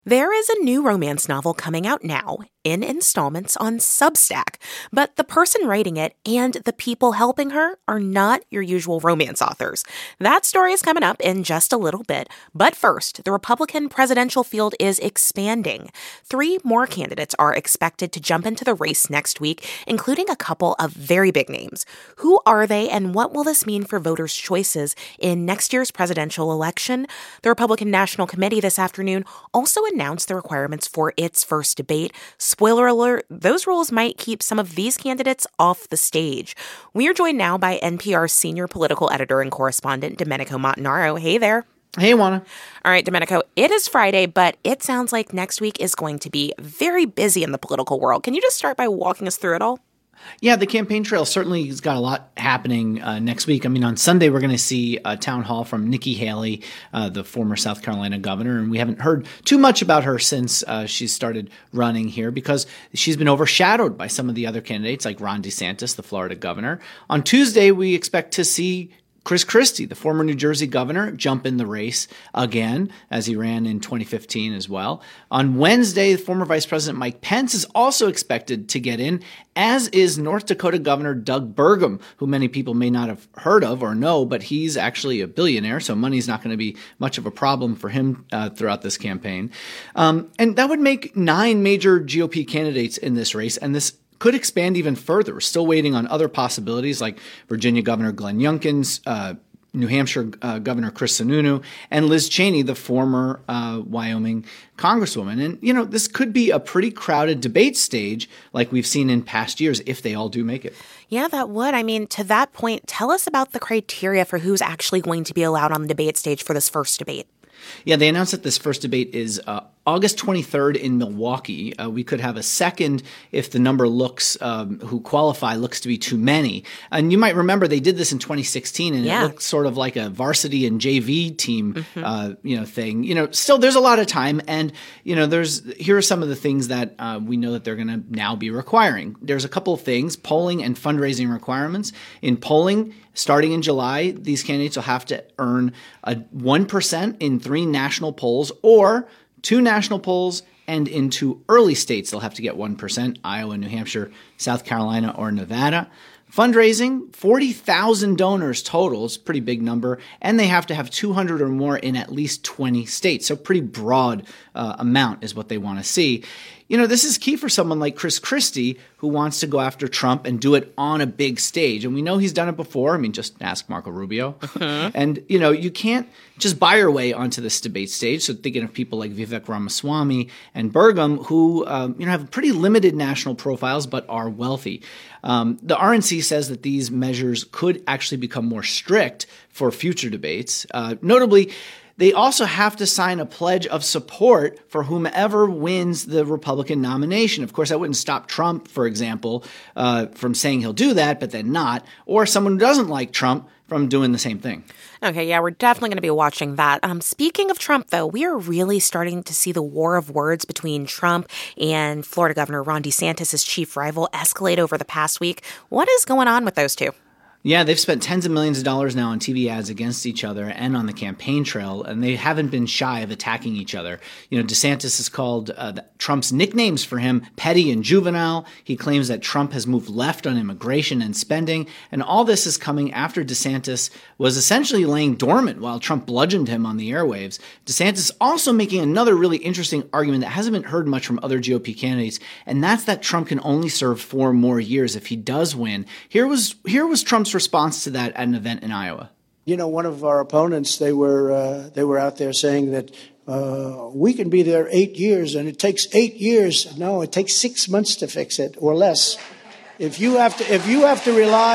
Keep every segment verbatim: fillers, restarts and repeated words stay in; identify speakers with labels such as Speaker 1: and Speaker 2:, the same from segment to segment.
Speaker 1: There is a new romance novel coming out now in installments on Substack, but the person writing it and the people helping her are not your usual romance authors. That story is coming up in just a little bit, but first, the Republican presidential field is expanding. Three more candidates are expected to jump into the race next week, including a couple of very big names. Who are they, and what will this mean for voters' choices in next year's presidential election? The Republican National Committee this afternoon also announced the requirements for its first debate. Spoiler alert, those rules might keep some of these candidates off the stage. We are joined now by N P R's senior political editor and correspondent, Domenico Montanaro. Hey there.
Speaker 2: Hey, Juana.
Speaker 1: All right, Domenico, it is Friday, but it sounds like next week is going to be very busy in the political world. Can you just start by walking us through it all?
Speaker 2: Yeah, the campaign trail certainly has got a lot happening uh, next week. I mean, on Sunday, we're going to see a town hall from Nikki Haley, uh, the former South Carolina governor, and we haven't heard too much about her since uh, she started running here because she's been overshadowed by some of the other candidates like Ron DeSantis, the Florida governor. On Tuesday, we expect to see Chris Christie, the former New Jersey governor, jump in the race again, as he ran in twenty fifteen as well. On Wednesday, former Vice President Mike Pence is also expected to get in, as is North Dakota Governor Doug Burgum, who many people may not have heard of or know, but he's actually a billionaire, so money's not going to be much of a problem for him uh, throughout this campaign. Um, and that would make nine major G O P candidates in this race, and this could expand even further. We're still waiting on other possibilities like Virginia Governor Glenn Youngkin, uh, New Hampshire uh, Governor Chris Sununu, and Liz Cheney, the former uh, Wyoming Congresswoman. And, you know, this could be a pretty crowded debate stage like we've seen in past years if they all do make it.
Speaker 1: Yeah, that would. I mean, to that point, tell us about the criteria for who's actually going to be allowed on the debate stage for this first debate.
Speaker 2: Yeah, they announced that this first debate is uh, August twenty-third in Milwaukee. Uh, we could have a second if the number looks um, who qualify looks to be too many. And you might remember they did this in twenty sixteen, and
Speaker 1: yeah.
Speaker 2: it looked sort of like a varsity and J V team,
Speaker 1: mm-hmm.
Speaker 2: uh, you know, thing. You know, still there's a lot of time, and you know, there's here are some of the things that uh, we know that they're going to now be requiring. There's a couple of things: polling and fundraising requirements. In polling, starting in July, these candidates will have to earn a one percent in three national polls or two national polls, and in two early states, they'll have to get one percent, Iowa, New Hampshire, South Carolina, or Nevada. Fundraising, forty thousand donors total. It's a pretty big number. And they have to have two hundred or more in at least twenty states. So pretty broad uh, amount is what they want to see. You know, this is key for someone like Chris Christie, who wants to go after Trump and do it on a big stage. And we know he's done it before. I mean, just ask Marco Rubio. Uh-huh. And, you know, you can't just buy your way onto this debate stage. So thinking of people like Vivek Ramaswamy and Burgum, who, um, you know, have pretty limited national profiles but are wealthy. Um, the R N C says that these measures could actually become more strict for future debates. Uh, notably, they also have to sign a pledge of support for whomever wins the Republican nomination. Of course, that wouldn't stop Trump, for example, uh, from saying he'll do that, but then not, or someone who doesn't like Trump from doing the same thing.
Speaker 1: Okay, yeah, we're definitely going to be watching that. Um, speaking of Trump, though, we are really starting to see the war of words between Trump and Florida Governor Ron DeSantis' chief rival escalate over the past week. What is going on with those two?
Speaker 2: Yeah, they've spent tens of millions of dollars now on T V ads against each other and on the campaign trail, and they haven't been shy of attacking each other. You know, DeSantis has called uh, the, Trump's nicknames for him petty and juvenile. He claims that Trump has moved left on immigration and spending, and all this is coming after DeSantis was essentially laying dormant while Trump bludgeoned him on the airwaves. DeSantis also making another really interesting argument that hasn't been heard much from other G O P candidates, and that's that Trump can only serve four more years if he does win. Here was here was Trump's response to that at an event in Iowa.
Speaker 3: You know, one of our opponents, they were uh, they were out there saying that uh, we can be there eight years and it takes eight years. No, it takes six months to fix it or less. If you have to, if you have to rely,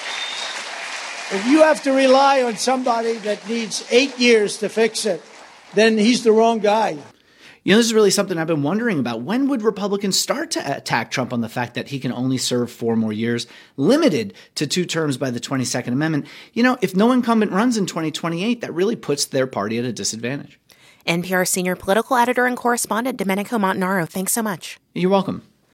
Speaker 3: if you have to rely on somebody that needs eight years to fix it, then he's the wrong guy.
Speaker 2: You know, this is really something I've been wondering about. When would Republicans start to attack Trump on the fact that he can only serve four more years, limited to two terms by the twenty-second Amendment? You know, if no incumbent runs in twenty twenty-eight, that really puts their party at a disadvantage.
Speaker 1: N P R senior political editor and correspondent Domenico Montanaro, thanks so much.
Speaker 2: You're welcome.